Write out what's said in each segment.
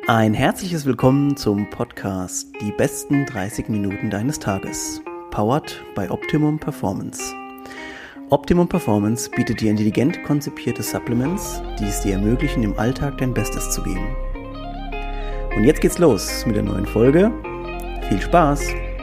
Ein herzliches Willkommen zum Podcast Die besten 30 Minuten deines Tages, powered by Optimum Performance. Optimum Performance bietet dir intelligent konzipierte Supplements, die es dir ermöglichen, im Alltag dein Bestes zu geben. Und jetzt geht's los mit der neuen Folge. Viel Spaß!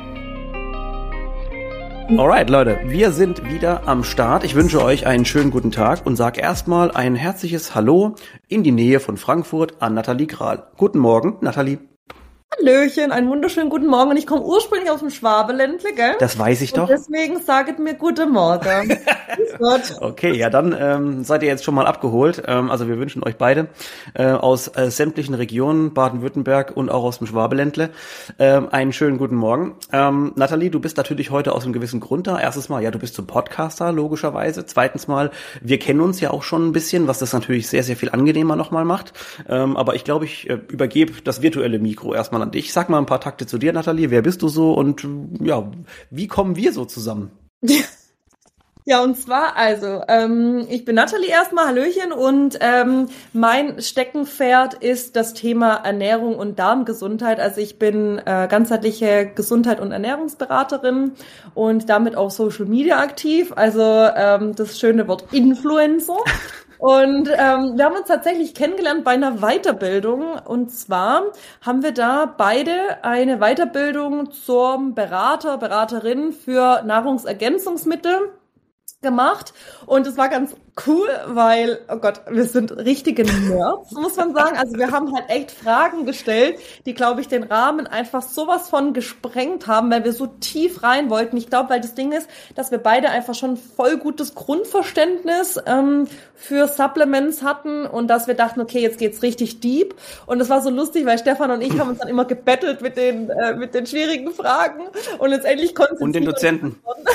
Alright, Leute, wir sind wieder am Start. Ich wünsche euch einen schönen guten Tag und sage erstmal ein herzliches Hallo in die Nähe von Frankfurt an Nathalie Grahl. Guten Morgen, Nathalie. Hallöchen, einen wunderschönen guten Morgen. Und ich komme ursprünglich aus dem Schwabeländle, gell? Das weiß ich doch. Und deswegen saget mir guten Morgen. Grüß Gott. Okay, ja, dann seid ihr jetzt schon mal abgeholt. Also wir wünschen euch beide aus sämtlichen Regionen, Baden-Württemberg und auch aus dem Schwabeländle, einen schönen guten Morgen. Nathalie, du bist natürlich heute aus einem gewissen Grund da. Erstens mal, ja, du bist zum Podcaster, logischerweise. Zweitens mal, wir kennen uns ja auch schon ein bisschen, was das natürlich sehr, sehr viel angenehmer nochmal macht. Aber ich glaube, ich übergebe das virtuelle Mikro erstmal an dich. Sag mal ein paar Takte zu dir, Nathalie. Wer bist du so und ja, wie kommen wir so zusammen? Ja, und zwar, ich bin Nathalie erstmal, Hallöchen, und mein Steckenpferd ist das Thema Ernährung und Darmgesundheit. Also ich bin ganzheitliche Gesundheit- und Ernährungsberaterin und damit auch Social Media aktiv, also das schöne Wort Influencer. Und wir haben uns tatsächlich kennengelernt bei einer Weiterbildung, und zwar haben wir da beide eine Weiterbildung zum Beraterin für Nahrungsergänzungsmittel gemacht, und es war ganz cool, weil, oh Gott, wir sind richtige Nerds, muss man sagen. Also wir haben halt echt Fragen gestellt, die, glaube ich, den Rahmen einfach sowas von gesprengt haben, weil wir so tief rein wollten. Ich glaube, weil das Ding ist, dass wir beide einfach schon voll gutes Grundverständnis für Supplements hatten und dass wir dachten, okay, jetzt geht's richtig deep. Und es war so lustig, weil Stefan und ich haben uns dann immer gebettelt mit den schwierigen Fragen, und letztendlich konnten und den Dozenten.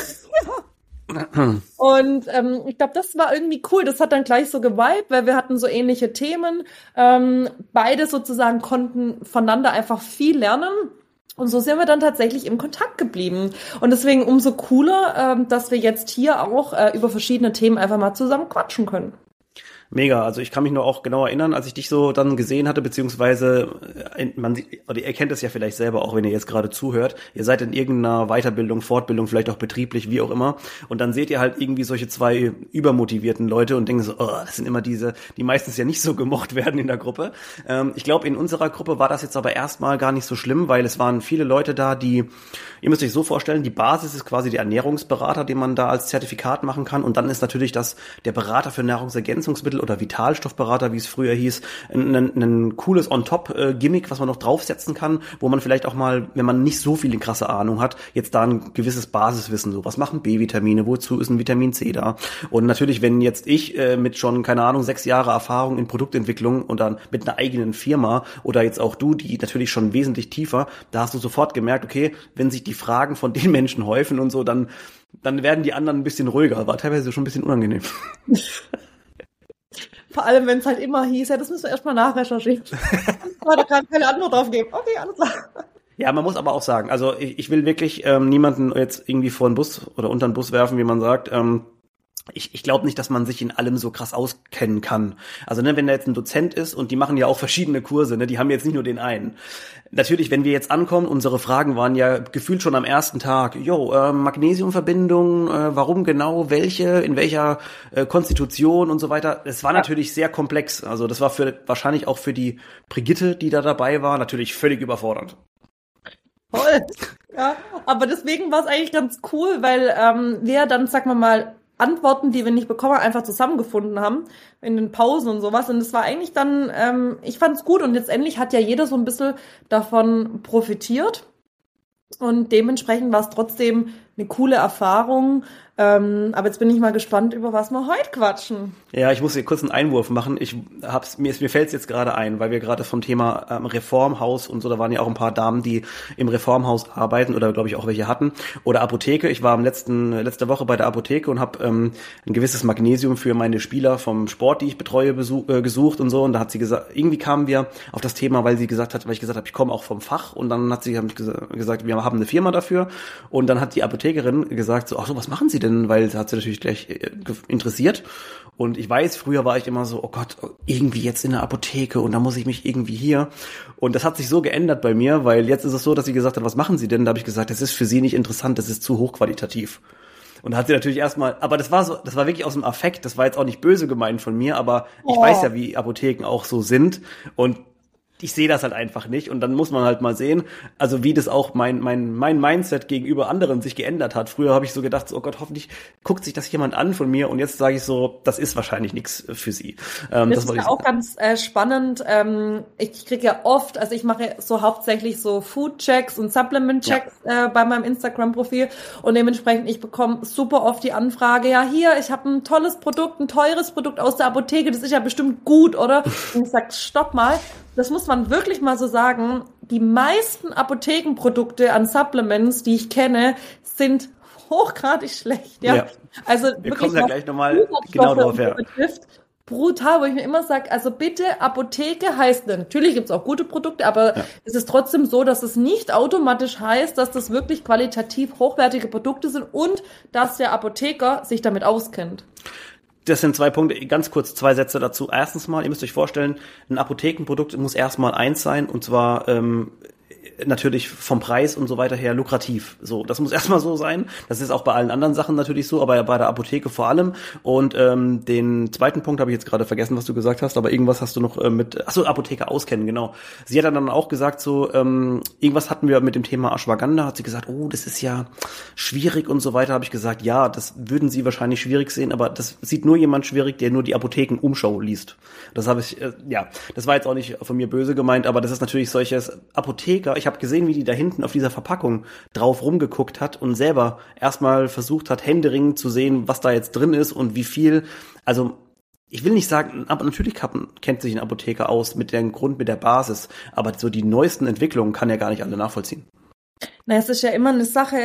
Und ich glaube, das war irgendwie cool. Das hat dann gleich so geweibt, weil wir hatten so ähnliche Themen. Beide sozusagen konnten voneinander einfach viel lernen. Und so sind wir dann tatsächlich im Kontakt geblieben. Und deswegen umso cooler, dass wir jetzt hier auch über verschiedene Themen einfach mal zusammen quatschen können. Mega, also ich kann mich nur auch genau erinnern, als ich dich so dann gesehen hatte, beziehungsweise ihr kennt es ja vielleicht selber auch, wenn ihr jetzt gerade zuhört, ihr seid in irgendeiner Weiterbildung, Fortbildung, vielleicht auch betrieblich, wie auch immer, und dann seht ihr halt irgendwie solche zwei übermotivierten Leute und denken so, oh, das sind immer diese, die meistens ja nicht so gemocht werden in der Gruppe. Ich glaube, in unserer Gruppe war das jetzt aber erstmal gar nicht so schlimm, weil es waren viele Leute da, die, ihr müsst euch so vorstellen, die Basis ist quasi der Ernährungsberater, den man da als Zertifikat machen kann, und dann ist natürlich das der Berater für Nahrungsergänzungsmittel oder Vitalstoffberater, wie es früher hieß, ein cooles On-Top-Gimmick, was man noch draufsetzen kann, wo man vielleicht auch mal, wenn man nicht so viel krasse Ahnung hat, jetzt da ein gewisses Basiswissen, so was machen B-Vitamine, wozu ist ein Vitamin C da? Und natürlich, wenn jetzt ich mit schon, keine Ahnung, 6 Jahre Erfahrung in Produktentwicklung und dann mit einer eigenen Firma oder jetzt auch du, die natürlich schon wesentlich tiefer, da hast du sofort gemerkt, okay, wenn sich die Fragen von den Menschen häufen und so, dann werden die anderen ein bisschen ruhiger. War teilweise schon ein bisschen unangenehm. Vor allem, wenn es halt immer hieß, ja, das müssen wir erstmal nachrecherchieren. Da kann keine Antwort drauf geben. Okay, alles klar. Ja, man muss aber auch sagen, also ich will wirklich niemanden jetzt irgendwie vor den Bus oder unter den Bus werfen, wie man sagt. Ich glaube nicht, dass man sich in allem so krass auskennen kann. Also ne, wenn da jetzt ein Dozent ist, und die machen ja auch verschiedene Kurse, ne, die haben jetzt nicht nur den einen. Natürlich, wenn wir jetzt ankommen, unsere Fragen waren ja gefühlt schon am ersten Tag, Magnesiumverbindung, warum genau, welche, in welcher Konstitution und so weiter. Es war natürlich sehr komplex. Also das war wahrscheinlich auch für die Brigitte, die da dabei war, natürlich völlig überfordernd. Toll. Ja, aber deswegen war es eigentlich ganz cool, weil wir dann, sagen wir mal, Antworten, die wir nicht bekommen, einfach zusammengefunden haben in den Pausen und sowas. Und es war eigentlich dann, ich fand es gut, und letztendlich hat ja jeder so ein bisschen davon profitiert. Und dementsprechend war es trotzdem eine coole Erfahrung. Aber jetzt bin ich mal gespannt, über was wir heute quatschen. Ja, ich muss hier kurz einen Einwurf machen. Mir fällt es jetzt gerade ein, weil wir gerade vom Thema Reformhaus und so, da waren ja auch ein paar Damen, die im Reformhaus arbeiten oder glaube ich auch welche hatten, oder Apotheke. Ich war letzte Woche bei der Apotheke und habe ein gewisses Magnesium für meine Spieler vom Sport, die ich betreue, gesucht und so. Und da hat sie gesagt, irgendwie kamen wir auf das Thema, weil ich gesagt habe, ich komme auch vom Fach, und dann hat sie gesagt, wir haben eine Firma dafür, und dann hat die Apothekerin gesagt, so, ach so, was machen Sie denn, weil es hat sie natürlich gleich interessiert. Und ich weiß, früher war ich immer so, oh Gott, irgendwie jetzt in der Apotheke und da muss ich mich irgendwie hier. Und das hat sich so geändert bei mir, weil jetzt ist es so, dass sie gesagt hat, was machen Sie denn? Da habe ich gesagt, das ist für Sie nicht interessant, das ist zu hochqualitativ. Und da hat sie natürlich erstmal, aber das war wirklich aus dem Affekt, das war jetzt auch nicht böse gemeint von mir, aber ich weiß ja, wie Apotheken auch so sind und ich sehe das halt einfach nicht und dann muss man halt mal sehen, also wie das auch mein Mindset gegenüber anderen sich geändert hat. Früher habe ich so gedacht, oh Gott, hoffentlich guckt sich das jemand an von mir und jetzt sage ich so, das ist wahrscheinlich nichts für sie. Das ist ja auch ganz spannend. Ich kriege ja oft, also ich mache so hauptsächlich so Food-Checks und Supplement-Checks bei meinem Instagram-Profil und dementsprechend, ich bekomme super oft die Anfrage, ja hier, ich habe ein tolles Produkt, ein teures Produkt aus der Apotheke, das ist ja bestimmt gut, oder? Und ich sage, stopp mal. Das muss man wirklich mal so sagen. Die meisten Apothekenprodukte an Supplements, die ich kenne, sind hochgradig schlecht. Ja. Also wir wirklich, kommen da gleich nochmal genau drauf her. Betrifft, brutal, wo ich mir immer sage, also bitte, Apotheke heißt, natürlich gibt's auch gute Produkte, aber es ist trotzdem so, dass es nicht automatisch heißt, dass das wirklich qualitativ hochwertige Produkte sind und dass der Apotheker sich damit auskennt. Das sind 2 Punkte, ganz kurz 2 Sätze dazu. Erstens mal, ihr müsst euch vorstellen, ein Apothekenprodukt muss erstmal eins sein, und zwar natürlich vom Preis und so weiter her lukrativ. So, das muss erstmal so sein. Das ist auch bei allen anderen Sachen natürlich so, aber bei der Apotheke vor allem. Und den zweiten Punkt habe ich jetzt gerade vergessen, was du gesagt hast, aber irgendwas hast du noch Apotheke auskennen, genau. Sie hat dann auch gesagt, so irgendwas hatten wir mit dem Thema Ashwagandha, hat sie gesagt, oh, das ist ja schwierig und so weiter. Habe ich gesagt, ja, das würden Sie wahrscheinlich schwierig sehen, aber das sieht nur jemand schwierig, der nur die Apothekenumschau liest. Das habe ich, das war jetzt auch nicht von mir böse gemeint, aber das ist natürlich solches Apotheker. Ich habe gesehen, wie die da hinten auf dieser Verpackung drauf rumgeguckt hat und selber erstmal versucht hat, händeringend zu sehen, was da jetzt drin ist und wie viel. Also ich will nicht sagen, aber natürlich kennt sich ein Apotheker aus mit der Basis, aber so die neuesten Entwicklungen kann er gar nicht alle nachvollziehen. Na, es ist ja immer eine Sache,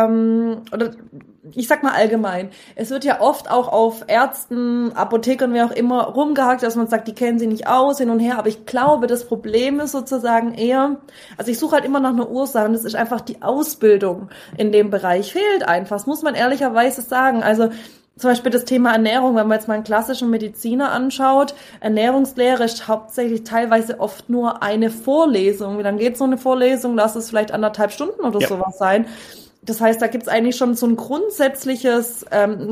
oder ich sag mal allgemein, es wird ja oft auch auf Ärzten, Apothekern, wer auch immer, rumgehakt, dass man sagt, die kennen sie nicht aus, hin und her, aber ich glaube, das Problem ist sozusagen eher, also ich suche halt immer nach einer Ursache und das ist einfach die Ausbildung in dem Bereich fehlt einfach, das muss man ehrlicherweise sagen, also zum Beispiel das Thema Ernährung, wenn man jetzt mal einen klassischen Mediziner anschaut, Ernährungslehre ist hauptsächlich teilweise oft nur eine Vorlesung. Wie lange geht so eine Vorlesung? Lass es vielleicht 1,5 Stunden oder sowas sein. Das heißt, da gibt's eigentlich schon so ein grundsätzliches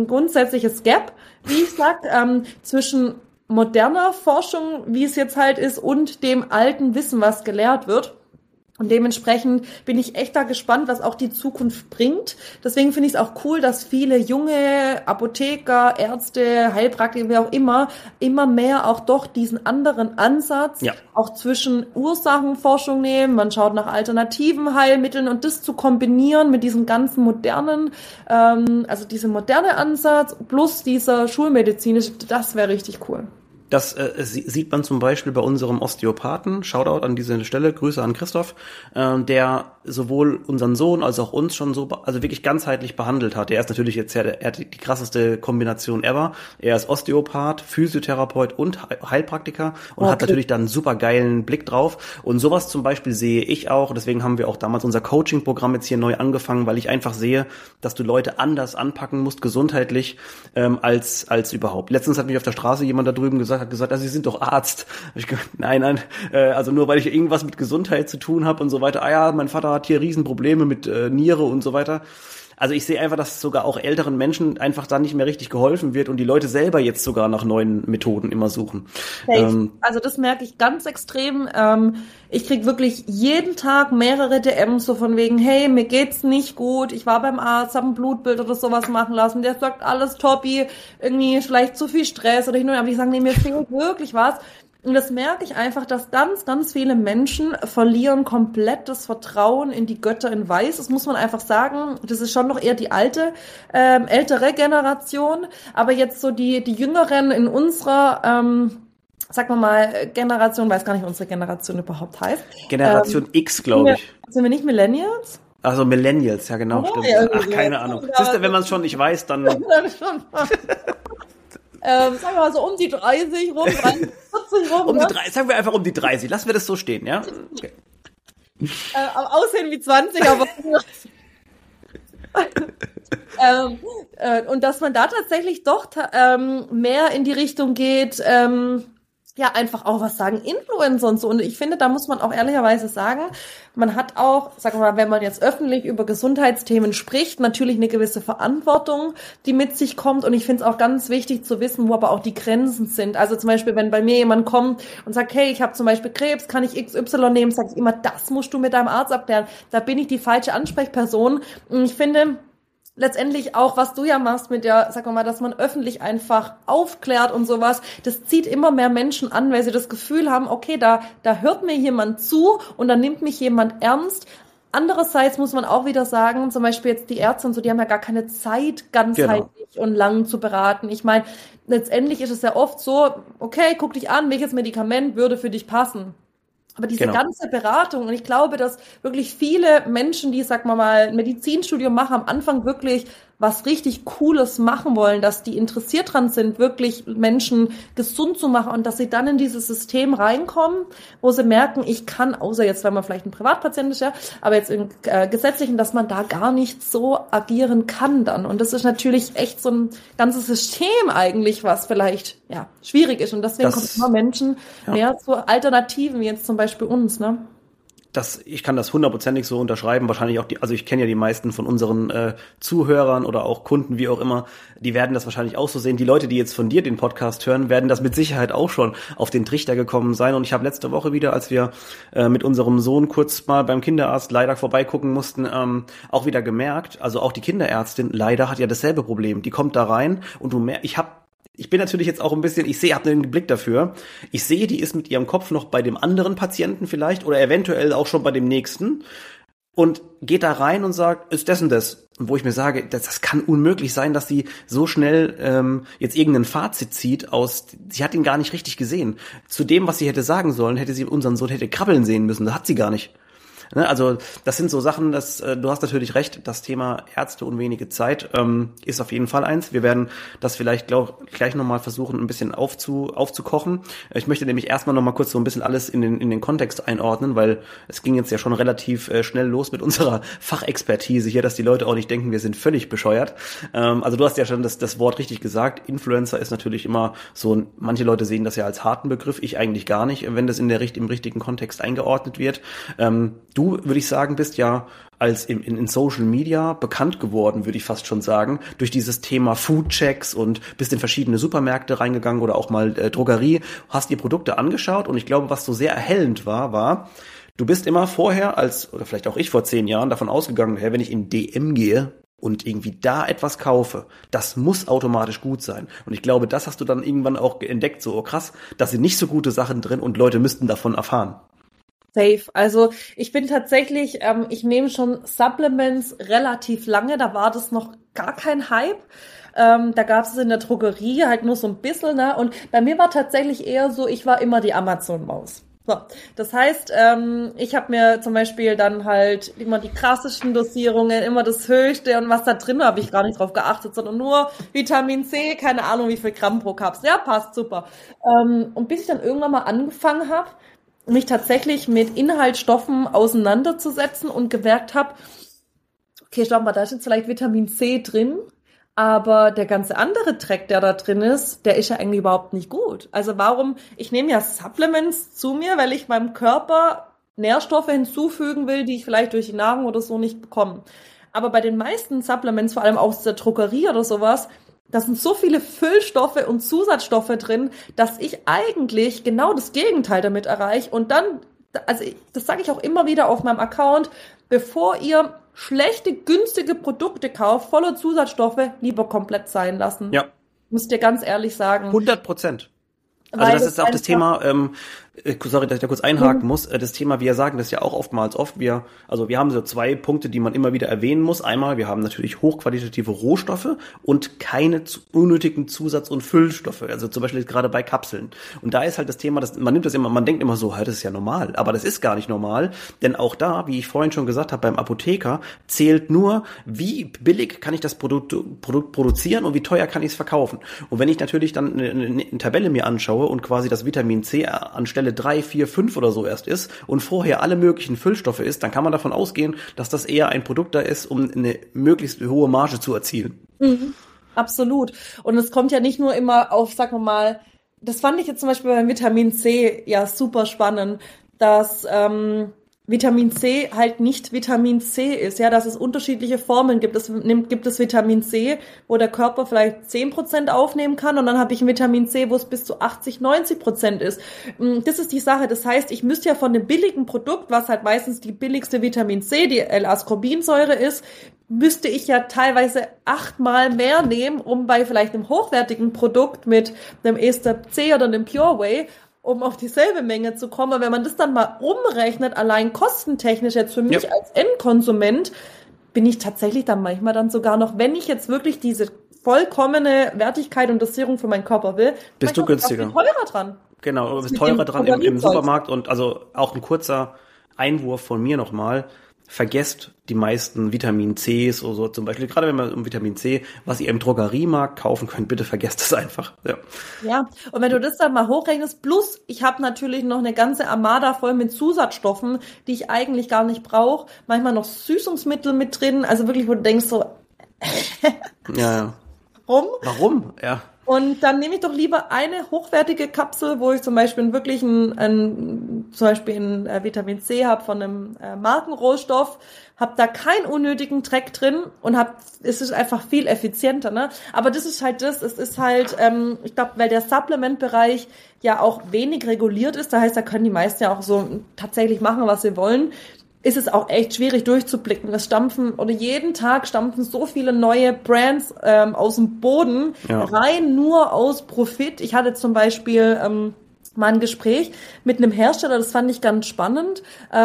Gap, wie ich sag, zwischen moderner Forschung, wie es jetzt halt ist, und dem alten Wissen, was gelehrt wird. Und dementsprechend bin ich echt da gespannt, was auch die Zukunft bringt. Deswegen finde ich es auch cool, dass viele junge Apotheker, Ärzte, Heilpraktiker, wie auch immer mehr auch doch diesen anderen Ansatz auch zwischen Ursachenforschung nehmen. Man schaut nach alternativen Heilmitteln und das zu kombinieren mit diesem ganzen modernen, also diesem moderne Ansatz plus dieser schulmedizinische, das wäre richtig cool. Das sieht man zum Beispiel bei unserem Osteopathen, Shoutout an diese Stelle, Grüße an Christoph, der sowohl unseren Sohn als auch uns schon so, also wirklich ganzheitlich behandelt hat. Er ist natürlich jetzt er hat die krasseste Kombination ever. Er ist Osteopath, Physiotherapeut und Heilpraktiker und hat natürlich dann einen super geilen Blick drauf. Und sowas zum Beispiel sehe ich auch, deswegen haben wir auch damals unser Coaching-Programm jetzt hier neu angefangen, weil ich einfach sehe, dass du Leute anders anpacken musst, gesundheitlich, als überhaupt. Letztens hat mich auf der Straße jemand da drüben gesagt, also Sie sind doch Arzt. Ich gesagt, nein, also nur weil ich irgendwas mit Gesundheit zu tun habe und so weiter. Ah ja, mein Vater hat hier Riesenprobleme mit Niere und so weiter. Also ich sehe einfach, dass sogar auch älteren Menschen einfach da nicht mehr richtig geholfen wird und die Leute selber jetzt sogar nach neuen Methoden immer suchen. Also das merke ich ganz extrem. Ich krieg wirklich jeden Tag mehrere DMs so von wegen, hey, mir geht's nicht gut, ich war beim Arzt, habe ein Blutbild oder sowas machen lassen, der sagt alles toppi, irgendwie vielleicht zu viel Stress oder hin und her, aber ich sage, nee, mir fehlt wirklich was. Und das merke ich einfach, dass ganz, ganz viele Menschen verlieren komplett das Vertrauen in die Götter in Weiß. Das muss man einfach sagen. Das ist schon noch eher die ältere Generation. Aber jetzt so die Jüngeren in unserer, sagen wir mal, Generation, weiß gar nicht, wie unsere Generation überhaupt heißt. Generation X, glaube ich. Sind wir nicht Millennials? Also Millennials, ja genau, stimmt. Ach, keine Ahnung. Siehst du, wenn man es schon nicht weiß, dann... sagen wir mal so um die 30 rum, 40 rum. Sagen wir einfach um die 30. Lassen wir das so stehen, ja? Okay. Aussehen wie 20, aber... Und dass man da tatsächlich doch mehr in die Richtung geht, ja, einfach auch was sagen, Influencer und so. Und ich finde, da muss man auch ehrlicherweise sagen, man hat auch, sagen wir mal, wenn man jetzt öffentlich über Gesundheitsthemen spricht, natürlich eine gewisse Verantwortung, die mit sich kommt. Und ich finde es auch ganz wichtig zu wissen, wo aber auch die Grenzen sind. Also zum Beispiel, wenn bei mir jemand kommt und sagt, hey, ich habe zum Beispiel Krebs, kann ich XY nehmen, sage ich immer, das musst du mit deinem Arzt abklären. Da bin ich die falsche Ansprechperson. Und ich finde, letztendlich auch, was du ja machst mit der, sag mal, dass man öffentlich einfach aufklärt und sowas, das zieht immer mehr Menschen an, weil sie das Gefühl haben, okay, da hört mir jemand zu und dann nimmt mich jemand ernst. Andererseits muss man auch wieder sagen, zum Beispiel jetzt die Ärzte und so, die haben ja gar keine Zeit, ganzheitlich und lang zu beraten. Ich meine, letztendlich ist es ja oft so, okay, guck dich an, welches Medikament würde für dich passen. Aber diese ganze Beratung, und ich glaube, dass wirklich viele Menschen, die, sag mal, ein Medizinstudium machen, am Anfang wirklich was richtig Cooles machen wollen, dass die interessiert dran sind, wirklich Menschen gesund zu machen und dass sie dann in dieses System reinkommen, wo sie merken, ich kann, außer jetzt, wenn man vielleicht ein Privatpatient ist, ja, aber jetzt im Gesetzlichen, dass man da gar nicht so agieren kann dann. Und das ist natürlich echt so ein ganzes System eigentlich, was vielleicht, ja, schwierig ist. Und deswegen kommen immer Menschen mehr zu Alternativen, wie jetzt zum Beispiel uns, ne? Ich kann das hundertprozentig so unterschreiben, wahrscheinlich auch also ich kenne ja die meisten von unseren Zuhörern oder auch Kunden, wie auch immer, die werden das wahrscheinlich auch so sehen. Die Leute, die jetzt von dir den Podcast hören, werden das mit Sicherheit auch schon auf den Trichter gekommen sein. Und ich habe letzte Woche wieder, als wir mit unserem Sohn kurz mal beim Kinderarzt leider vorbeigucken mussten, auch wieder gemerkt, also auch die Kinderärztin leider hat ja dasselbe Problem. Die kommt da rein und ich bin natürlich jetzt auch ein bisschen, habe einen Blick dafür. Ich sehe, die ist mit ihrem Kopf noch bei dem anderen Patienten vielleicht oder eventuell auch schon bei dem nächsten und geht da rein und sagt, ist das und das. Und wo ich mir sage, das kann unmöglich sein, dass sie so schnell jetzt irgendein Fazit zieht sie hat ihn gar nicht richtig gesehen. Zu dem, was sie hätte sagen sollen, hätte sie unseren Sohn krabbeln sehen müssen. Das hat sie gar nicht. Also das sind so Sachen, du hast natürlich recht, das Thema Ärzte und wenige Zeit ist auf jeden Fall eins. Wir werden das vielleicht gleich nochmal versuchen, ein bisschen aufzukochen. Ich möchte nämlich erstmal nochmal kurz so ein bisschen alles in den Kontext einordnen, weil es ging jetzt ja schon relativ schnell los mit unserer Fachexpertise hier, dass die Leute auch nicht denken, wir sind völlig bescheuert. Also du hast ja schon das Wort richtig gesagt. Influencer ist natürlich immer so, manche Leute sehen das ja als harten Begriff, ich eigentlich gar nicht, wenn das im richtigen Kontext eingeordnet wird. Du, würde ich sagen, bist ja als in Social Media bekannt geworden, würde ich fast schon sagen, durch dieses Thema Foodchecks und bist in verschiedene Supermärkte reingegangen oder auch mal Drogerie, hast dir Produkte angeschaut und ich glaube, was so sehr erhellend war, du bist immer vorher oder vielleicht auch ich vor 10 Jahren davon ausgegangen, wenn ich in DM gehe und irgendwie da etwas kaufe, das muss automatisch gut sein. Und ich glaube, das hast du dann irgendwann auch entdeckt, so krass, da sind nicht so gute Sachen drin und Leute müssten davon erfahren. Safe. Also ich bin tatsächlich, ich nehme schon Supplements relativ lange, da war das noch gar kein Hype. Da gab es in der Drogerie halt nur so ein bisschen, ne? Und bei mir war tatsächlich eher so, ich war immer die Amazon-Maus. So, das heißt, ich habe mir zum Beispiel dann halt immer die krassesten Dosierungen, immer das Höchste und was da drin habe ich gar nicht drauf geachtet, sondern nur Vitamin C, keine Ahnung wie viel Gramm pro Kapsel. Ja, passt, super. Und bis ich dann irgendwann mal angefangen habe, mich tatsächlich mit Inhaltsstoffen auseinanderzusetzen und gemerkt habe, okay, schau mal, da ist jetzt vielleicht Vitamin C drin, aber der ganze andere Dreck, der da drin ist, der ist ja eigentlich überhaupt nicht gut. Also ich nehme ja Supplements zu mir, weil ich meinem Körper Nährstoffe hinzufügen will, die ich vielleicht durch die Nahrung oder so nicht bekomme. Aber bei den meisten Supplements, vor allem aus der Drogerie oder sowas, da sind so viele Füllstoffe und Zusatzstoffe drin, dass ich eigentlich genau das Gegenteil damit erreiche. Und dann, also das sage ich auch immer wieder auf meinem Account, bevor ihr schlechte, günstige Produkte kauft, voller Zusatzstoffe, lieber komplett sein lassen. Ja. Müsst ihr ganz ehrlich sagen. 100%. Also das ist auch das Thema, sorry, dass ich da kurz einhaken muss, das Thema, wir sagen das ja auch oft, wir haben so 2 Punkte, die man immer wieder erwähnen muss. Einmal, wir haben natürlich hochqualitative Rohstoffe und keine unnötigen Zusatz- und Füllstoffe, also zum Beispiel gerade bei Kapseln. Und da ist halt das Thema, man denkt immer so, das ist ja normal, aber das ist gar nicht normal, denn auch da, wie ich vorhin schon gesagt habe, beim Apotheker zählt nur, wie billig kann ich das Produkt produzieren und wie teuer kann ich es verkaufen. Und wenn ich natürlich dann eine Tabelle mir anschaue und quasi das Vitamin C anstelle Zelle 3, 4, 5 oder so erst ist und vorher alle möglichen Füllstoffe ist, dann kann man davon ausgehen, dass das eher ein Produkt da ist, um eine möglichst hohe Marge zu erzielen. Mhm. Absolut. Und es kommt ja nicht nur immer auf, sagen wir mal, das fand ich jetzt zum Beispiel beim Vitamin C ja super spannend, dass Vitamin C halt nicht Vitamin C ist, ja, dass es unterschiedliche Formen gibt. Gibt es Vitamin C, wo der Körper vielleicht 10% aufnehmen kann und dann habe ich ein Vitamin C, wo es bis zu 80-90% ist. Das ist die Sache. Das heißt, ich müsste ja von dem billigen Produkt, was halt meistens die billigste Vitamin C, die L-Ascorbinsäure ist, müsste ich ja teilweise 8-mal mehr nehmen, um bei vielleicht einem hochwertigen Produkt mit einem Ester C oder einem Pure Whey um auf dieselbe Menge zu kommen. Aber wenn man das dann mal umrechnet, allein kostentechnisch jetzt für mich als Endkonsument, bin ich tatsächlich dann manchmal dann sogar noch, wenn ich jetzt wirklich diese vollkommene Wertigkeit und Dosierung für meinen Körper will, bist du günstiger. Bin teurer dran. Genau, du bist teurer dran im Supermarkt. Und also auch ein kurzer Einwurf von mir nochmal. Vergesst die meisten Vitamin Cs oder so zum Beispiel, gerade wenn man um Vitamin C, was ihr im Drogeriemarkt kaufen könnt, bitte vergesst es einfach. Ja, und wenn du das dann mal hochrechnest, plus ich habe natürlich noch eine ganze Armada voll mit Zusatzstoffen, die ich eigentlich gar nicht brauche, manchmal noch Süßungsmittel mit drin, also wirklich, wo du denkst so, ja. Warum? Ja. Und dann nehme ich doch lieber eine hochwertige Kapsel, wo ich zum Beispiel wirklich ein Vitamin C habe von einem Markenrohstoff, habe da keinen unnötigen Dreck drin und es ist einfach viel effizienter, ne? Aber das ist halt es ist halt, ich glaube, weil der Supplement-Bereich ja auch wenig reguliert ist, da heißt, da können die meisten ja auch so tatsächlich machen, was sie wollen, ist es auch echt schwierig durchzublicken. Jeden Tag stampfen so viele neue Brands aus dem Boden, rein nur aus Profit. Ich hatte zum Beispiel mal ein Gespräch mit einem Hersteller, das fand ich ganz spannend.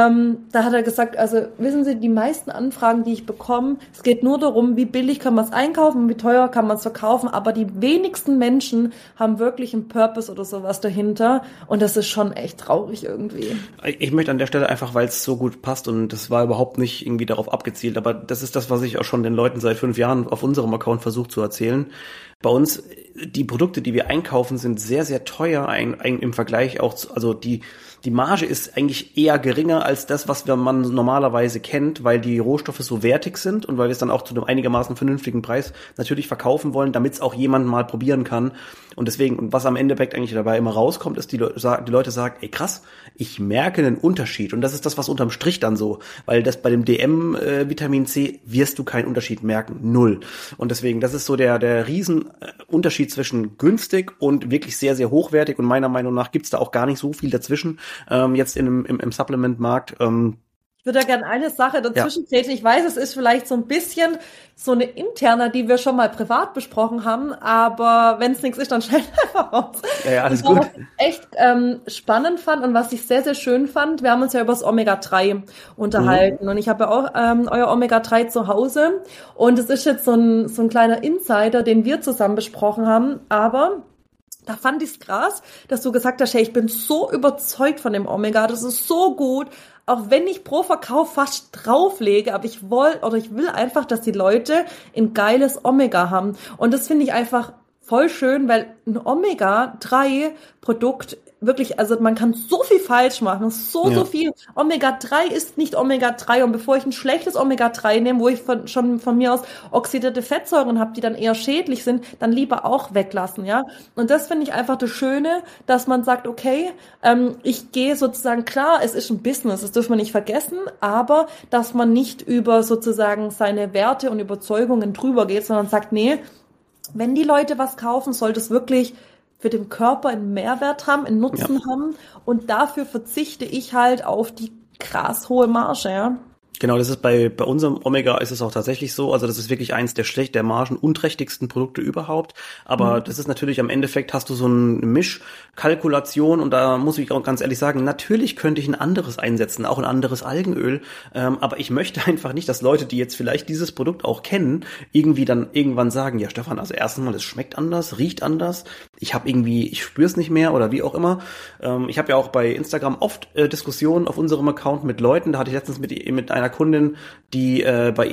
Da hat er gesagt, also wissen Sie, die meisten Anfragen, die ich bekomme, es geht nur darum, wie billig kann man es einkaufen, wie teuer kann man es verkaufen, aber die wenigsten Menschen haben wirklich einen Purpose oder sowas dahinter und das ist schon echt traurig irgendwie. Ich möchte an der Stelle einfach, weil es so gut passt und das war überhaupt nicht irgendwie darauf abgezielt, aber das ist das, was ich auch schon den Leuten seit 5 Jahren auf unserem Account versuche zu erzählen. Bei uns, die Produkte, die wir einkaufen, sind sehr, sehr teuer im Vergleich auch also die Marge ist eigentlich eher geringer als das, was man normalerweise kennt, weil die Rohstoffe so wertig sind und weil wir es dann auch zu einem einigermaßen vernünftigen Preis natürlich verkaufen wollen, damit es auch jemand mal probieren kann. Und deswegen, und was am Endeffekt eigentlich dabei immer rauskommt, ist, die Leute sagen, ey krass, ich merke einen Unterschied. Und das ist das, was unterm Strich dann so, weil das bei dem DM Vitamin C wirst du keinen Unterschied merken, 0. Und deswegen, das ist so der riesen Unterschied zwischen günstig und wirklich sehr, sehr hochwertig. Und meiner Meinung nach gibt's da auch gar nicht so viel dazwischen, jetzt im Supplement-Markt. Ich würde da gerne eine Sache dazwischen treten. Ich weiß, es ist vielleicht so ein bisschen so eine interne, die wir schon mal privat besprochen haben, aber wenn es nichts ist, dann schnell einfach raus. Ja, alles gut. Was ich echt spannend fand und was ich sehr, sehr schön fand, wir haben uns ja über das Omega-3 unterhalten und ich habe ja auch euer Omega-3 zu Hause und es ist jetzt so ein kleiner Insider, den wir zusammen besprochen haben, aber da fand ich es krass, dass du gesagt hast, hey, ich bin so überzeugt von dem Omega, das ist so gut, auch wenn ich pro Verkauf fast drauflege, aber ich will einfach, dass die Leute ein geiles Omega haben. Und das finde ich einfach voll schön, weil ein Omega-3-Produkt wirklich, also man kann so viel falsch machen, so viel. Omega-3 ist nicht Omega-3 und bevor ich ein schlechtes Omega-3 nehme, wo ich schon von mir aus oxidierte Fettsäuren habe, die dann eher schädlich sind, dann lieber auch weglassen, ja. Und das finde ich einfach das Schöne, dass man sagt, okay, ich gehe sozusagen, klar, es ist ein Business, das dürfen wir nicht vergessen, aber dass man nicht über sozusagen seine Werte und Überzeugungen drüber geht, sondern sagt, nee, wenn die Leute was kaufen, sollte es wirklich für den Körper einen Mehrwert haben, einen Nutzen haben und dafür verzichte ich halt auf die krass hohe Marge, ja. Genau, das ist bei unserem Omega ist es auch tatsächlich so, also das ist wirklich eins der margenunträchtigsten Produkte überhaupt, aber das ist natürlich am Endeffekt hast du so eine Mischkalkulation und da muss ich auch ganz ehrlich sagen, natürlich könnte ich ein anderes einsetzen, auch ein anderes Algenöl, aber ich möchte einfach nicht, dass Leute, die jetzt vielleicht dieses Produkt auch kennen, irgendwie dann irgendwann sagen, ja Stefan, also erstens mal, es schmeckt anders, riecht anders, ich spüre es nicht mehr oder wie auch immer. Ich habe ja auch bei Instagram oft Diskussionen auf unserem Account mit Leuten, da hatte ich letztens mit einer einer Kundin, die bei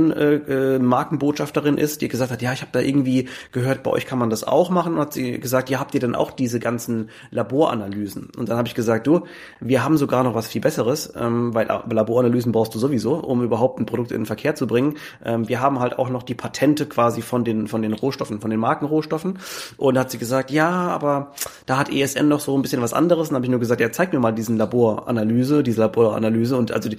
ESN Markenbotschafterin ist, die gesagt hat, ja, ich habe da irgendwie gehört, bei euch kann man das auch machen. Und hat sie gesagt, ja, habt ihr denn auch diese ganzen Laboranalysen? Und dann habe ich gesagt, du, wir haben sogar noch was viel Besseres, weil Laboranalysen brauchst du sowieso, um überhaupt ein Produkt in den Verkehr zu bringen. Wir haben halt auch noch die Patente quasi von den Rohstoffen, von den Markenrohstoffen. Und da hat sie gesagt, ja, aber da hat ESN noch so ein bisschen was anderes. Und dann habe ich nur gesagt, ja, zeig mir mal diese Laboranalyse. Und also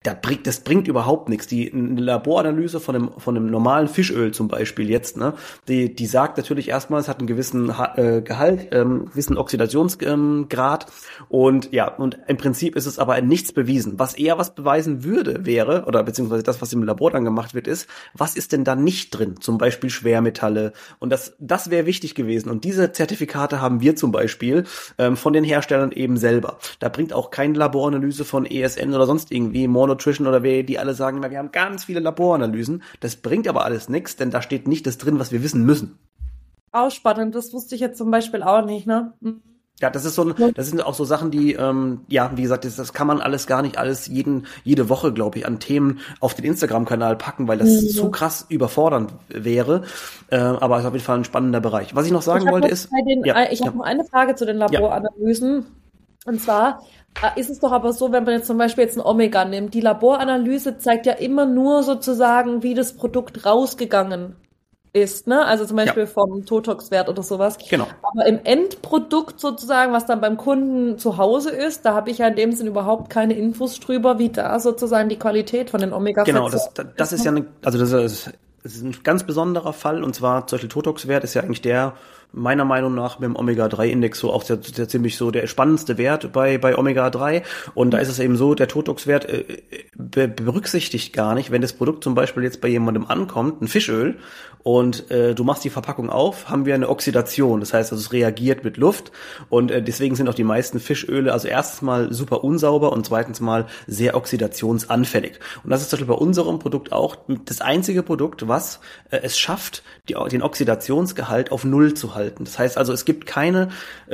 das bringt überhaupt nichts. Eine Laboranalyse von einem normalen Fischöl zum Beispiel jetzt, ne, die sagt natürlich erstmal, es hat einen gewissen Gehalt, gewissen Oxidationsgrad und im Prinzip ist es aber nichts bewiesen. Was eher was beweisen wäre, oder beziehungsweise das, was im Labor dann gemacht wird, ist, was ist denn da nicht drin? Zum Beispiel Schwermetalle. Und das wäre wichtig gewesen. Und diese Zertifikate haben wir zum Beispiel von den Herstellern eben selber. Da bringt auch keine Laboranalyse von ESN oder sonst irgendwie Nutrition oder wer, die alle sagen, wir haben ganz viele Laboranalysen. Das bringt aber alles nichts, denn da steht nicht das drin, was wir wissen müssen. Auch spannend, das wusste ich jetzt zum Beispiel auch nicht, ne? Ja, das sind auch so Sachen, die, wie gesagt, das kann man alles gar nicht jede Woche, glaube ich, an Themen auf den Instagram-Kanal packen, weil das zu krass überfordernd wäre. Aber es ist auf jeden Fall ein spannender Bereich. Was ich noch sagen wollte ist... Ich habe noch eine Frage zu den Laboranalysen. Und zwar ist es doch aber so, wenn man jetzt zum Beispiel ein Omega nimmt, die Laboranalyse zeigt ja immer nur sozusagen, wie das Produkt rausgegangen ist, ne? Also zum Beispiel vom Totox-Wert oder sowas. Genau. Aber im Endprodukt sozusagen, was dann beim Kunden zu Hause ist, da habe ich ja in dem Sinn überhaupt keine Infos drüber, wie da sozusagen die Qualität von den Omega-Fettsäuren. Genau, das ist ja das ist ein ganz besonderer Fall, und zwar zum Beispiel Totox-Wert ist ja eigentlich der, meiner Meinung nach, mit dem Omega-3-Index so auch der ziemlich so der spannendste Wert bei Omega-3. Und da ist es eben so, der Totox-Wert berücksichtigt gar nicht, wenn das Produkt zum Beispiel jetzt bei jemandem ankommt, ein Fischöl, und du machst die Verpackung auf, haben wir eine Oxidation. Das heißt, also es reagiert mit Luft, und deswegen sind auch die meisten Fischöle also erstens mal super unsauber und zweitens mal sehr oxidationsanfällig. Und das ist zum Beispiel bei unserem Produkt auch das einzige Produkt, was es schafft, den Oxidationsgehalt auf Null zu halten. Das heißt also, es gibt keine,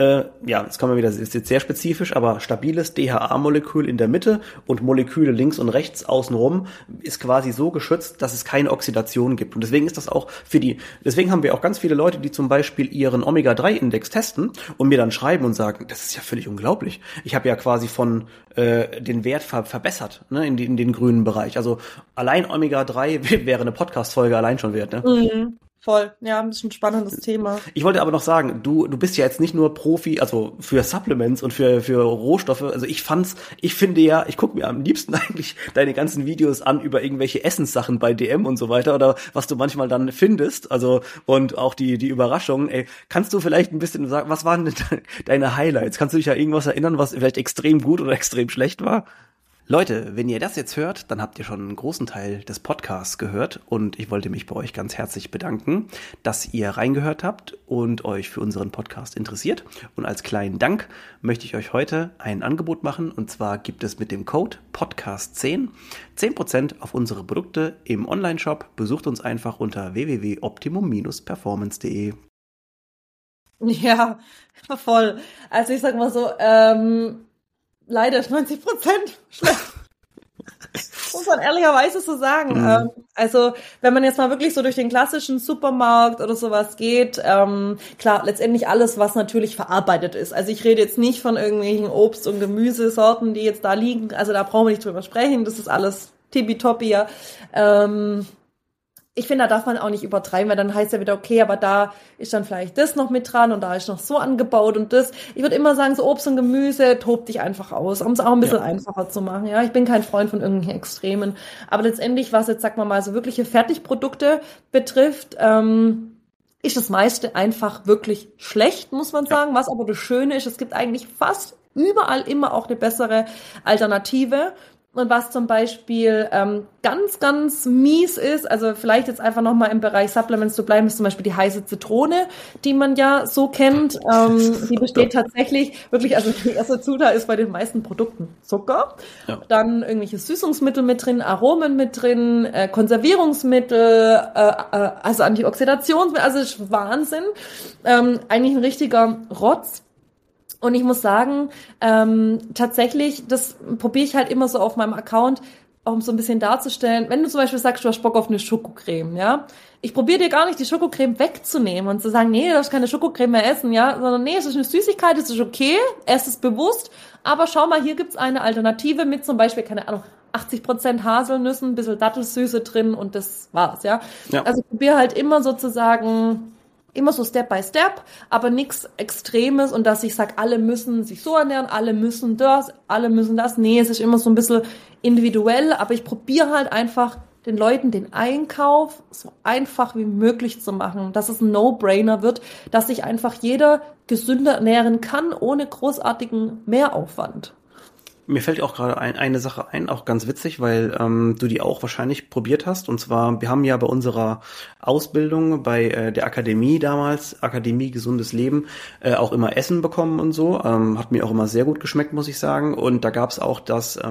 jetzt kommen wir wieder, das ist jetzt sehr spezifisch, aber stabiles DHA-Molekül in der Mitte und Moleküle links und rechts außenrum ist quasi so geschützt, dass es keine Oxidation gibt. Und deswegen ist das auch deswegen haben wir auch ganz viele Leute, die zum Beispiel ihren Omega-3-Index testen und mir dann schreiben und sagen, das ist ja völlig unglaublich. Ich habe ja quasi von den Wert verbessert, ne, in den grünen Bereich. Also allein Omega-3 wäre eine Podcast-Folge allein schon wert, ne? Mhm. Voll, ja, das ist ein spannendes Thema. Ich wollte aber noch sagen, du bist ja jetzt nicht nur Profi, also für Supplements und für Rohstoffe. Also ich gucke mir am liebsten eigentlich deine ganzen Videos an über irgendwelche Essenssachen bei DM und so weiter, oder was du manchmal dann findest. Also, und auch die Überraschungen. Ey, kannst du vielleicht ein bisschen sagen, was waren denn deine Highlights? Kannst du dich an irgendwas erinnern, was vielleicht extrem gut oder extrem schlecht war? Leute, wenn ihr das jetzt hört, dann habt ihr schon einen großen Teil des Podcasts gehört, und ich wollte mich bei euch ganz herzlich bedanken, dass ihr reingehört habt und euch für unseren Podcast interessiert. Und als kleinen Dank möchte ich euch heute ein Angebot machen, und zwar gibt es mit dem Code Podcast10 10% auf unsere Produkte im Onlineshop. Besucht uns einfach unter www.optimum-performance.de. Ja, voll. Also ich sag mal so, leider 90% schlecht. Muss man ehrlicherweise so sagen. Also, wenn man jetzt mal wirklich so durch den klassischen Supermarkt oder sowas geht, klar, letztendlich alles, was natürlich verarbeitet ist. Also ich rede jetzt nicht von irgendwelchen Obst- und Gemüsesorten, die jetzt da liegen. Also da brauchen wir nicht drüber sprechen. Das ist alles tippitoppi, ja. Ich finde, da darf man auch nicht übertreiben, weil dann heißt ja wieder, okay, aber da ist dann vielleicht das noch mit dran und da ist noch so angebaut und das. Ich würde immer sagen, so Obst und Gemüse, tob dich einfach aus, um es auch ein bisschen einfacher zu machen. Ja, ich bin kein Freund von irgendwelchen Extremen. Aber letztendlich, was jetzt, sagen wir mal, so wirkliche Fertigprodukte betrifft, ist das meiste einfach wirklich schlecht, muss man sagen. Was aber das Schöne ist, es gibt eigentlich fast überall immer auch eine bessere Alternative. Und was zum Beispiel ganz, ganz mies ist, also vielleicht jetzt einfach nochmal im Bereich Supplements zu bleiben, ist zum Beispiel die heiße Zitrone, die man ja so kennt. Die besteht tatsächlich wirklich, also die erste Zutat ist bei den meisten Produkten Zucker. Ja. Dann irgendwelche Süßungsmittel mit drin, Aromen mit drin, Konservierungsmittel, also Antioxidationsmittel, also das ist Wahnsinn. Eigentlich ein richtiger Rotz. Und ich muss sagen, tatsächlich, das probiere ich halt immer so auf meinem Account, um so ein bisschen darzustellen, wenn du zum Beispiel sagst, du hast Bock auf eine Schokocreme, ja, ich probiere dir gar nicht die Schokocreme wegzunehmen und zu sagen, nee, du darfst keine Schokocreme mehr essen, ja, sondern nee, es ist eine Süßigkeit, es ist okay, ess es bewusst, aber schau mal, hier gibt's eine Alternative mit zum Beispiel, keine Ahnung, 80% Haselnüssen, ein bisschen Dattelsüße drin und das war's, ja. Also ich probiere halt immer sozusagen immer so Step by Step, aber nichts Extremes und dass ich sage, alle müssen sich so ernähren, alle müssen das. Nee, es ist immer so ein bisschen individuell, aber ich probiere halt einfach den Leuten den Einkauf so einfach wie möglich zu machen, dass es ein No-Brainer wird, dass sich einfach jeder gesünder ernähren kann, ohne großartigen Mehraufwand. Mir fällt auch gerade eine Sache ein, auch ganz witzig, weil du die auch wahrscheinlich probiert hast. Und zwar, wir haben ja bei unserer Ausbildung bei der Akademie damals, Akademie Gesundes Leben, auch immer Essen bekommen und so. Hat mir auch immer sehr gut geschmeckt, muss ich sagen. Und da gab es auch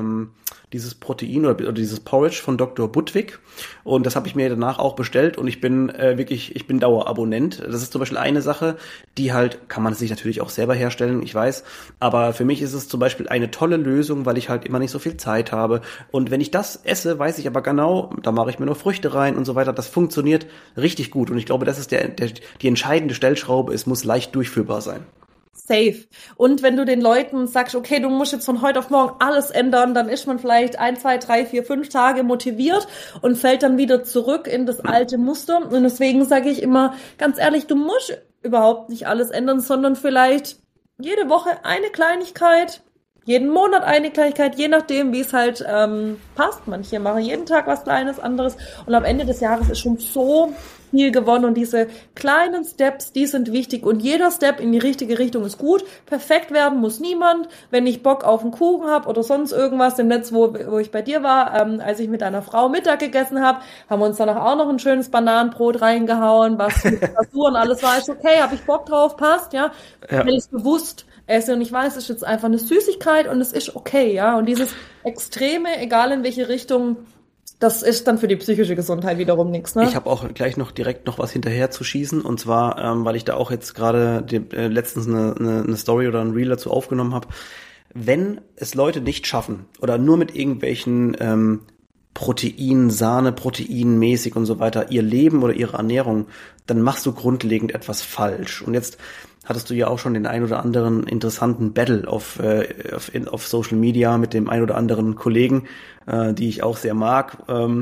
dieses Protein oder dieses Porridge von Dr. Budwig. Und das habe ich mir danach auch bestellt und ich bin Dauerabonnent. Das ist zum Beispiel eine Sache, die halt, kann man sich natürlich auch selber herstellen, ich weiß. Aber für mich ist es zum Beispiel eine tolle Lösung, weil ich halt immer nicht so viel Zeit habe. Und wenn ich das esse, weiß ich aber genau, da mache ich mir nur Früchte rein und so weiter. Das funktioniert richtig gut. Und ich glaube, das ist die entscheidende Stellschraube. Es muss leicht durchführbar sein. Safe. Und wenn du den Leuten sagst, okay, du musst jetzt von heute auf morgen alles ändern, dann ist man vielleicht 1, 2, 3, 4, 5 Tage motiviert und fällt dann wieder zurück in das alte Muster. Und deswegen sage ich immer, ganz ehrlich, du musst überhaupt nicht alles ändern, sondern vielleicht jede Woche eine Kleinigkeit, jeden Monat eine Kleinigkeit, je nachdem, wie es halt passt. Manche machen jeden Tag was Kleines, anderes. Und am Ende des Jahres ist schon so viel gewonnen. Und diese kleinen Steps, die sind wichtig. Und jeder Step in die richtige Richtung ist gut. Perfekt werden muss niemand. Wenn ich Bock auf einen Kuchen habe oder sonst irgendwas, im Netz, wo ich bei dir war, als ich mit einer Frau Mittag gegessen habe, haben wir uns danach auch noch ein schönes Bananenbrot reingehauen, was mit Glasur und alles war. Ist okay, habe ich Bock drauf, passt, ja. Wenn ich es bewusst esse und ich weiß, es ist jetzt einfach eine Süßigkeit und es ist okay, ja. Und dieses Extreme, egal in welche Richtung, das ist dann für die psychische Gesundheit wiederum nichts, ne? Ich habe auch gleich noch direkt noch was hinterher zu schießen und zwar, weil ich da auch jetzt gerade letztens eine Story oder ein Reel dazu aufgenommen habe. Wenn es Leute nicht schaffen oder nur mit irgendwelchen Protein, Sahne, proteinmäßig und so weiter ihr Leben oder ihre Ernährung, dann machst du grundlegend etwas falsch. Und jetzt hattest du ja auch schon den ein oder anderen interessanten Battle auf Social Media mit dem ein oder anderen Kollegen, die ich auch sehr mag.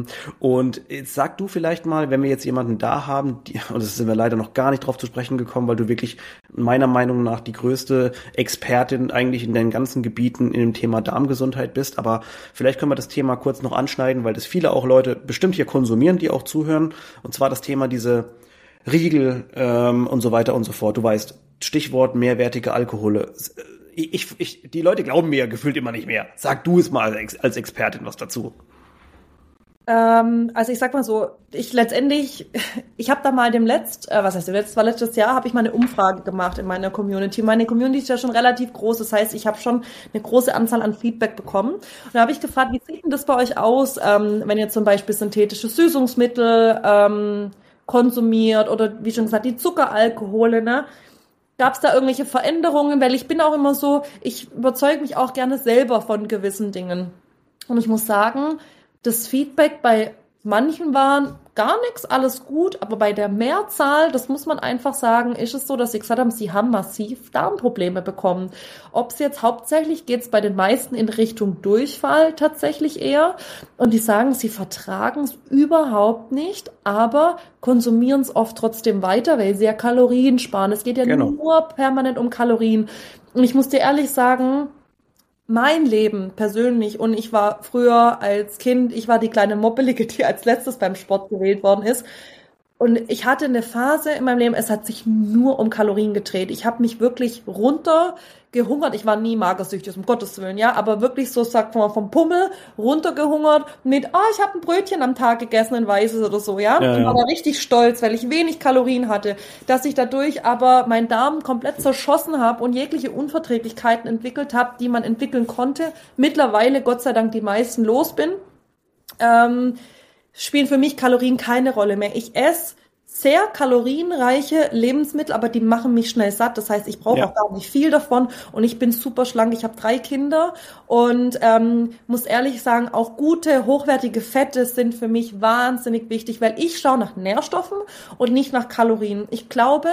Und jetzt sag du vielleicht mal, wenn wir jetzt jemanden da haben, und das sind wir leider noch gar nicht drauf zu sprechen gekommen, weil du wirklich meiner Meinung nach die größte Expertin eigentlich in den ganzen Gebieten in dem Thema Darmgesundheit bist, aber vielleicht können wir das Thema kurz noch anschneiden, weil das viele auch Leute bestimmt hier konsumieren, die auch zuhören, und zwar das Thema diese Riegel und so weiter und so fort. Du weißt, Stichwort mehrwertige Alkohole. Die Leute glauben mir gefühlt immer nicht mehr. Sag du es mal als Expertin was dazu. Also ich sag mal so, ich habe da mal war letztes Jahr, habe ich mal eine Umfrage gemacht in meiner Community. Meine Community ist ja schon relativ groß, das heißt, ich habe schon eine große Anzahl an Feedback bekommen. Und da habe ich gefragt, wie sieht denn das bei euch aus, wenn ihr zum Beispiel synthetische Süßungsmittel konsumiert oder wie schon gesagt, die Zuckeralkohole, ne? Gab es da irgendwelche Veränderungen? Weil ich bin auch immer so, ich überzeuge mich auch gerne selber von gewissen Dingen. Und ich muss sagen, das Feedback bei manchen waren gar nichts, alles gut, aber bei der Mehrzahl, das muss man einfach sagen, ist es so, dass sie gesagt haben, sie haben massiv Darmprobleme bekommen. Ob es jetzt hauptsächlich geht's bei den meisten in Richtung Durchfall tatsächlich eher. Und die sagen, sie vertragen es überhaupt nicht, aber konsumieren es oft trotzdem weiter, weil sie ja Kalorien sparen. Es geht ja nur permanent um Kalorien. Und ich muss dir ehrlich sagen, mein Leben persönlich, und ich war früher als Kind, ich war die kleine Moppelige, die als letztes beim Sport gewählt worden ist. Und ich hatte eine Phase in meinem Leben, es hat sich nur um Kalorien gedreht. Ich habe mich wirklich runtergehungert. Ich war nie magersüchtig, um Gottes Willen, ja, aber wirklich so, sagt man, vom Pummel runtergehungert mit, ich habe ein Brötchen am Tag gegessen, ein weißes oder so, ja. Ich war da richtig stolz, weil ich wenig Kalorien hatte, dass ich dadurch aber meinen Darm komplett zerschossen habe und jegliche Unverträglichkeiten entwickelt habe, die man entwickeln konnte. Mittlerweile, Gott sei Dank, die meisten los bin. Spielen für mich Kalorien keine Rolle mehr. Ich esse sehr kalorienreiche Lebensmittel, aber die machen mich schnell satt. Das heißt, ich brauche auch gar nicht viel davon und ich bin super schlank. Ich habe 3 Kinder und muss ehrlich sagen, auch gute, hochwertige Fette sind für mich wahnsinnig wichtig, weil ich schaue nach Nährstoffen und nicht nach Kalorien. Ich glaube,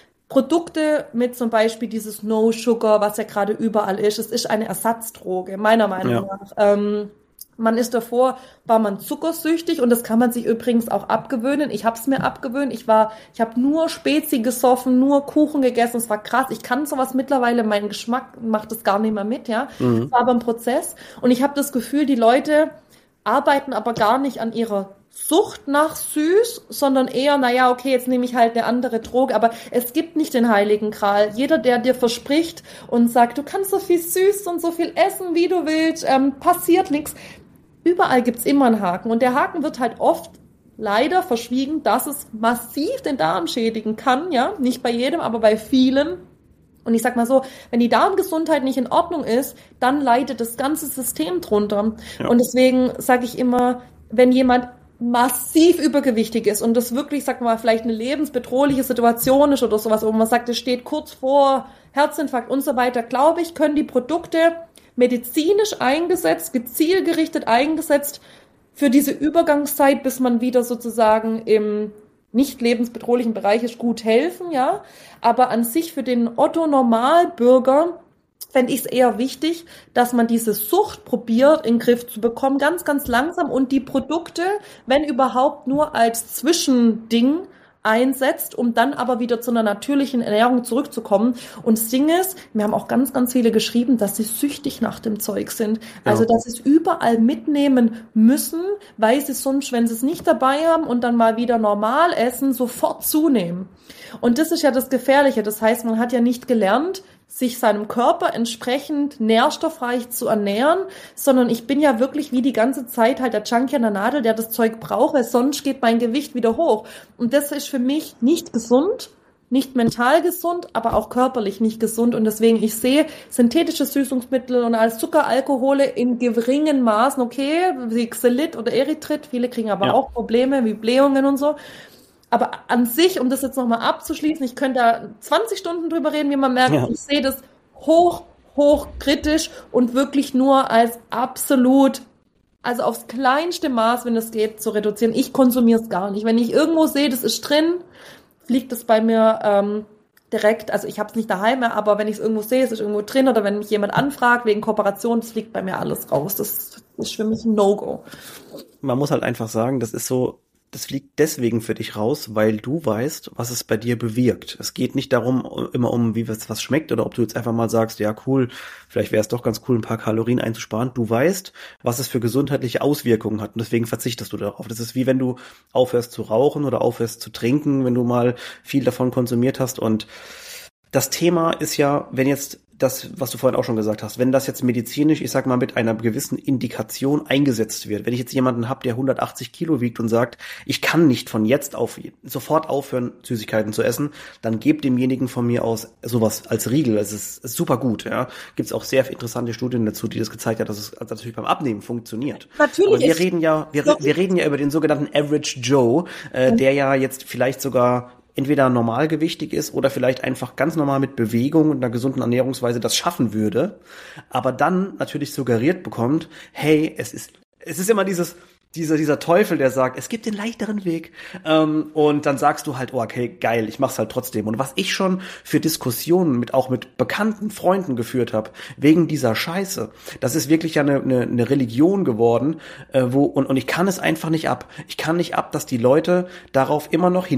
Produkte mit zum Beispiel dieses No Sugar, was ja gerade überall ist, es ist eine Ersatzdroge, meiner Meinung nach. Man ist davor, war man zuckersüchtig und das kann man sich übrigens auch abgewöhnen. Ich habe es mir abgewöhnt. Ich habe nur Spezi gesoffen, nur Kuchen gegessen. Es war krass. Ich kann sowas mittlerweile, mein Geschmack macht das gar nicht mehr mit, ja. Es war aber ein Prozess und ich habe das Gefühl, die Leute arbeiten aber gar nicht an ihrer Sucht nach süß, sondern eher, naja, okay, jetzt nehme ich halt eine andere Droge, aber es gibt nicht den heiligen Gral. Jeder, der dir verspricht und sagt, du kannst so viel süß und so viel essen, wie du willst, passiert nichts. Überall gibt's immer einen Haken und der Haken wird halt oft leider verschwiegen, dass es massiv den Darm schädigen kann, ja, nicht bei jedem, aber bei vielen. Und ich sag mal so, wenn die Darmgesundheit nicht in Ordnung ist, dann leidet das ganze System drunter. Ja. Und deswegen sage ich immer, wenn jemand massiv übergewichtig ist und das wirklich, sag mal, vielleicht eine lebensbedrohliche Situation ist oder sowas, wo man sagt, es steht kurz vor Herzinfarkt und so weiter, glaube ich, können die Produkte medizinisch eingesetzt, gezielgerichtet eingesetzt für diese Übergangszeit, bis man wieder sozusagen im nicht lebensbedrohlichen Bereich ist, gut helfen, ja. Aber an sich für den Otto-Normalbürger fände ich es eher wichtig, dass man diese Sucht probiert, in den Griff zu bekommen, ganz, ganz langsam und die Produkte, wenn überhaupt, nur als Zwischending einsetzt, um dann aber wieder zu einer natürlichen Ernährung zurückzukommen. Und das Ding ist, wir haben auch ganz, ganz viele geschrieben, dass sie süchtig nach dem Zeug sind. Also, dass sie es überall mitnehmen müssen, weil sie sonst, wenn sie es nicht dabei haben und dann mal wieder normal essen, sofort zunehmen. Und das ist ja das Gefährliche. Das heißt, man hat ja nicht gelernt, sich seinem Körper entsprechend nährstoffreich zu ernähren, sondern ich bin ja wirklich wie die ganze Zeit halt der Junkie an der Nadel, der das Zeug braucht, weil sonst geht mein Gewicht wieder hoch. Und das ist für mich nicht gesund, nicht mental gesund, aber auch körperlich nicht gesund. Und deswegen, ich sehe synthetische Süßungsmittel und als Zuckeralkohole in geringen Maßen, okay, wie Xylit oder Erythrit, viele kriegen aber auch Probleme wie Blähungen und so. Aber an sich, um das jetzt nochmal abzuschließen, ich könnte da 20 Stunden drüber reden, wie man merkt, ich sehe das hoch kritisch und wirklich nur als absolut, also aufs kleinste Maß, wenn es geht, zu reduzieren. Ich konsumiere es gar nicht. Wenn ich irgendwo sehe, das ist drin, fliegt es bei mir direkt, also ich habe es nicht daheim mehr, aber wenn ich es irgendwo sehe, es ist irgendwo drin oder wenn mich jemand anfragt wegen Kooperation, das fliegt bei mir alles raus. Das ist für mich ein No-Go. Man muss halt einfach sagen, das ist so, das fliegt deswegen für dich raus, weil du weißt, was es bei dir bewirkt. Es geht nicht darum, immer um, wie was schmeckt oder ob du jetzt einfach mal sagst, ja cool, vielleicht wäre es doch ganz cool, ein paar Kalorien einzusparen. Du weißt, was es für gesundheitliche Auswirkungen hat und deswegen verzichtest du darauf. Das ist wie wenn du aufhörst zu rauchen oder aufhörst zu trinken, wenn du mal viel davon konsumiert hast. Und das Thema ist ja, wenn jetzt das, was du vorhin auch schon gesagt hast, wenn das jetzt medizinisch, ich sag mal, mit einer gewissen Indikation eingesetzt wird, wenn ich jetzt jemanden habe, der 180 Kilo wiegt und sagt, ich kann nicht von jetzt auf sofort aufhören, Süßigkeiten zu essen, dann gebt demjenigen von mir aus sowas als Riegel. Es ist super gut, ja. Gibt's auch sehr interessante Studien dazu, die das gezeigt hat, dass es natürlich beim Abnehmen funktioniert. Natürlich. Aber wir reden ja über den sogenannten Average Joe, der ja jetzt vielleicht sogar entweder normalgewichtig ist oder vielleicht einfach ganz normal mit Bewegung und einer gesunden Ernährungsweise das schaffen würde, aber dann natürlich suggeriert bekommt, hey, es ist immer dieser Teufel, der sagt, es gibt den leichteren Weg, und dann sagst du halt, oh, okay, geil, ich mach's halt trotzdem. Und was ich schon für Diskussionen auch mit bekannten Freunden geführt habe, wegen dieser Scheiße, das ist wirklich ja eine Religion geworden, und ich kann es einfach nicht ab. Ich kann nicht ab, dass die Leute darauf immer noch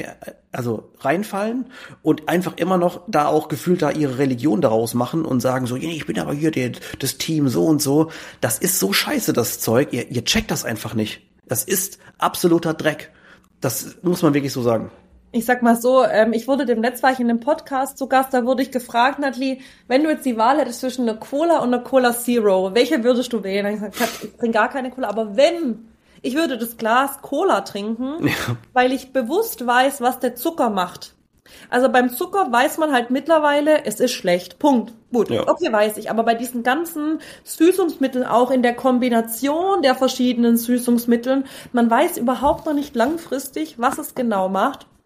reinfallen und einfach immer noch da auch gefühlt da ihre Religion daraus machen und sagen so, ich bin aber hier das Team so und so. Das ist so scheiße, das Zeug. Ihr checkt das einfach nicht. Das ist absoluter Dreck. Das muss man wirklich so sagen. Ich sag mal so, letztens war ich in einem Podcast zu Gast, da wurde ich gefragt, Natalie, wenn du jetzt die Wahl hättest zwischen einer Cola und einer Cola Zero, welche würdest du wählen? Ich gesagt, ich trinke gar keine Cola, aber ich würde das Glas Cola trinken, weil ich bewusst weiß, was der Zucker macht. Also beim Zucker weiß man halt mittlerweile, es ist schlecht. Punkt. Gut, okay, weiß ich. Aber bei diesen ganzen Süßungsmitteln, auch in der Kombination der verschiedenen Süßungsmitteln, man weiß überhaupt noch nicht langfristig, was es genau macht.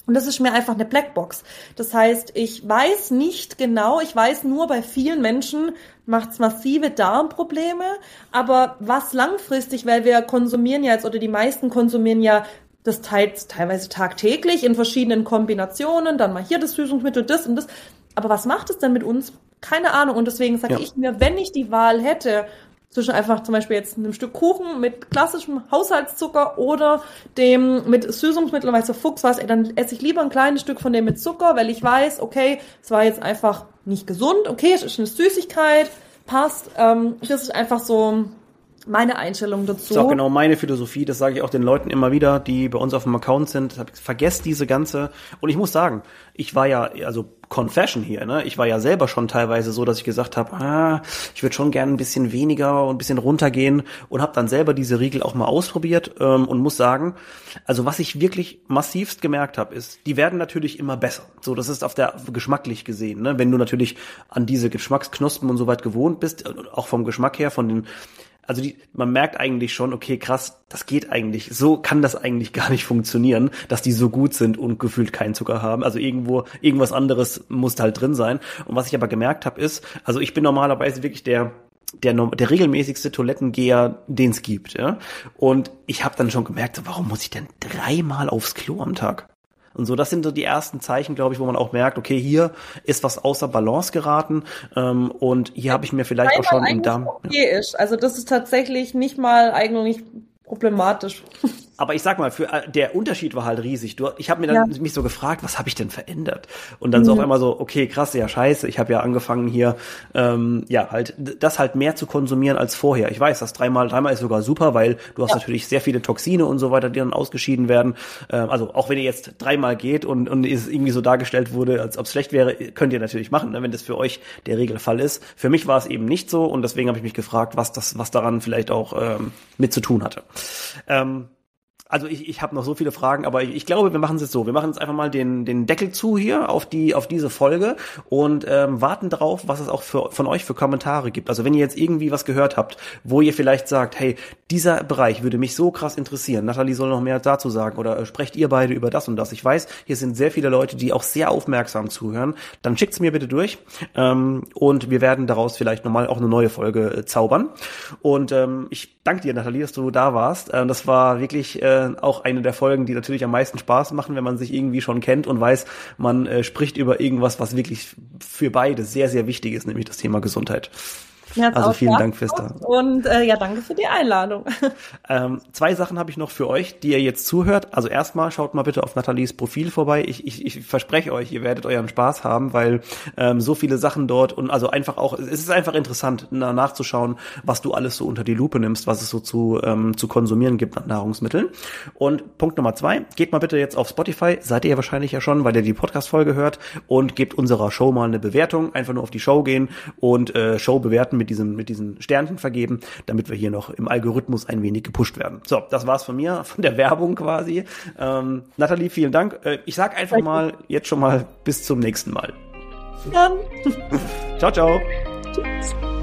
Und das ist mir einfach eine Blackbox. Das heißt, ich weiß nicht genau, ich weiß nur, bei vielen Menschen macht's massive Darmprobleme, aber was langfristig, weil wir konsumieren ja jetzt, oder die meisten konsumieren ja das teilweise tagtäglich in verschiedenen Kombinationen, dann mal hier das Süßungsmittel, das und das. Aber was macht es denn mit uns? Keine Ahnung. Und deswegen sage ich mir, wenn ich die Wahl hätte, zwischen einfach zum Beispiel jetzt einem Stück Kuchen mit klassischem Haushaltszucker oder dem mit Süßungsmittel, weil es so Fuchs war, dann esse ich lieber ein kleines Stück von dem mit Zucker, weil ich weiß, okay, es war jetzt einfach nicht gesund, okay, es ist eine Süßigkeit, passt. Das ist einfach so meine Einstellung dazu. Das ist auch genau meine Philosophie, das sage ich auch den Leuten immer wieder, die bei uns auf dem Account sind. Vergesst diese ganze, und ich muss sagen, ich war ja, also Confession hier, ne? Ich war ja selber schon teilweise so, dass ich gesagt habe, ich würde schon gerne ein bisschen weniger und ein bisschen runtergehen und habe dann selber diese Riegel auch mal ausprobiert und muss sagen, also was ich wirklich massivst gemerkt habe, ist, die werden natürlich immer besser. So, das ist auf der geschmacklich gesehen, ne? Wenn du natürlich an diese Geschmacksknospen und so weit gewohnt bist, auch vom Geschmack her, von den also man merkt eigentlich schon, okay, krass, das geht eigentlich, so kann das eigentlich gar nicht funktionieren, dass die so gut sind und gefühlt keinen Zucker haben. Also irgendwas anderes muss halt drin sein. Und was ich aber gemerkt habe ist, also ich bin normalerweise wirklich der regelmäßigste Toilettengeher, den es gibt, ja. Und ich habe dann schon gemerkt, so, warum muss ich denn 3-mal aufs Klo am Tag? Und so, das sind so die ersten Zeichen, glaube ich, wo man auch merkt, okay, hier ist was außer Balance geraten und hier habe ich mir vielleicht auch schon im Darm. Okay ist. Also das ist tatsächlich nicht mal eigentlich problematisch. Aber ich sag mal, der Unterschied war halt riesig. Ich habe mir dann mich so gefragt, was habe ich denn verändert? Und dann so auf einmal so, okay, krass, ja scheiße, ich habe ja angefangen hier, halt das halt mehr zu konsumieren als vorher. Ich weiß, das dreimal ist sogar super, weil du hast natürlich sehr viele Toxine und so weiter, die dann ausgeschieden werden. Also auch wenn ihr jetzt 3-mal geht und es irgendwie so dargestellt wurde, als ob es schlecht wäre, könnt ihr natürlich machen, ne, wenn das für euch der Regelfall ist. Für mich war es eben nicht so und deswegen habe ich mich gefragt, was daran vielleicht auch mit zu tun hatte. Also ich habe noch so viele Fragen, aber ich glaube, wir machen es jetzt so. Wir machen jetzt einfach mal den Deckel zu hier auf diese Folge und warten darauf, was es auch von euch für Kommentare gibt. Also wenn ihr jetzt irgendwie was gehört habt, wo ihr vielleicht sagt, hey, dieser Bereich würde mich so krass interessieren. Nathalie soll noch mehr dazu sagen oder sprecht ihr beide über das und das. Ich weiß, hier sind sehr viele Leute, die auch sehr aufmerksam zuhören. Dann schickt's mir bitte durch und wir werden daraus vielleicht nochmal auch eine neue Folge zaubern. Und ich danke dir, Nathalie, dass du da warst. Das war wirklich auch eine der Folgen, die natürlich am meisten Spaß machen, wenn man sich irgendwie schon kennt und weiß, man spricht über irgendwas, was wirklich für beide sehr, sehr wichtig ist, nämlich das Thema Gesundheit. Also vielen Dank fürs da. Und danke für die Einladung. 2 Sachen habe ich noch für euch, die ihr jetzt zuhört. Also erstmal schaut mal bitte auf Nathalies Profil vorbei. Ich verspreche euch, ihr werdet euren Spaß haben, weil so viele Sachen dort und also einfach auch, es ist einfach interessant nachzuschauen, was du alles so unter die Lupe nimmst, was es so zu konsumieren gibt an Nahrungsmitteln. Und Punkt Nummer 2, geht mal bitte jetzt auf Spotify, seid ihr ja wahrscheinlich ja schon, weil ihr die Podcast-Folge hört und gebt unserer Show mal eine Bewertung. Einfach nur auf die Show gehen und Show bewerten mit diesen Sternchen vergeben, damit wir hier noch im Algorithmus ein wenig gepusht werden. So, das war's von mir, von der Werbung quasi. Nathalie, vielen Dank. Ich sag einfach mal, jetzt schon mal bis zum nächsten Mal. Ja. Ciao, ciao. Tschüss.